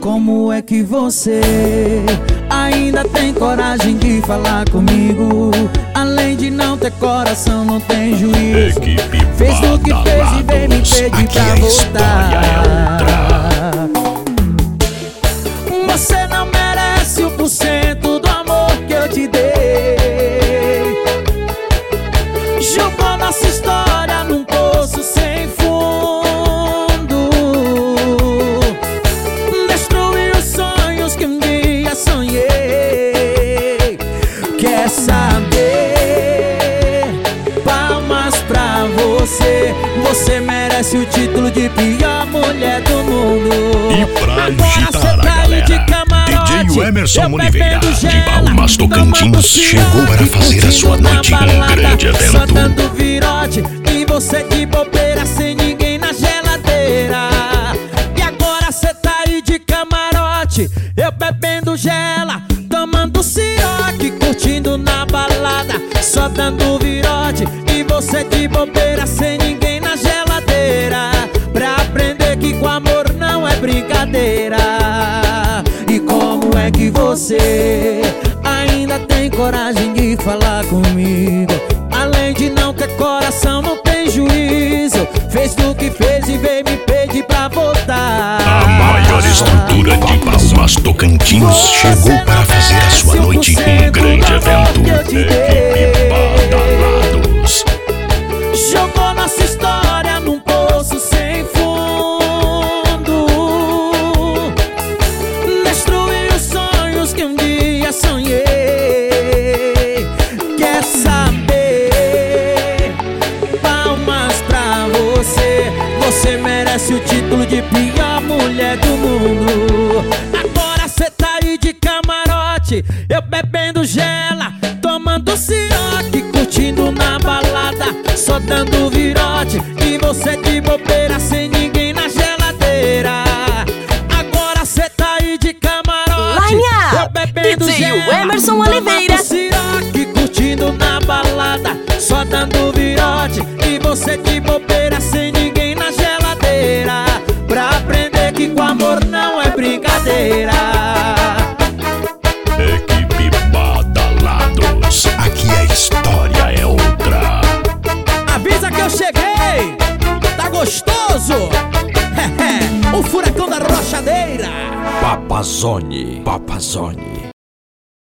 Como é que você ainda tem coragem de falar comigo? Além de não ter coração, não tem juízo. Fez o que fez e veio me pedir pra voltar. Você não merece 1% do amor que eu te dei. Jogou nossa história num poço sem fundo. Destruiu os sonhos que um dia sonhei. Quer saber? Palmas pra você. Você merece o título de pior mulher do mundo. E pra agitar a galera, DJ Emerson Oliveira, de Palmas Tocantins, chegou para fazer a sua noite um grande evento. Só dando virote e você de bobeira sem ninguém na geladeira. E agora cê tá aí de camarote, eu bebendo gela, tomando siroque, curtindo na balada, só dando virote e você de bobeira sem ninguém na geladeira. Pra aprender que com amor não é brincadeira. E como é que você ainda tem coragem de falar comigo? Além de não ter coração, não tem juízo. Fez o que fez e veio me pedir pra voltar. A maior estrutura de Palmas Tocantins chegou para fazer a sua noite um grande evento. Equipe Badalados. Jogou nossa história num poço sem fundo. Destruiu os sonhos que um dia sonhei. Quer saber? Palmas pra você. Você merece o título de pior mulher do mundo. Agora cê tá aí de camarote, eu bebendo gela, tomando siroque, curtindo na balada, só dando virote e você de bobeira sem ninguém na geladeira. Agora cê tá aí de camarote, eu bebendo gela, Emerson Oliveira, tomando siroque, curtindo na balada, só dando virote e você de bobeira sem ninguém na geladeira. Pra aprender que com amor não é brincadeira. Equipe Badalados, aqui a história é outra. Avisa que eu cheguei, tá gostoso? O furacão da rochadeira. Papazone, Papazone.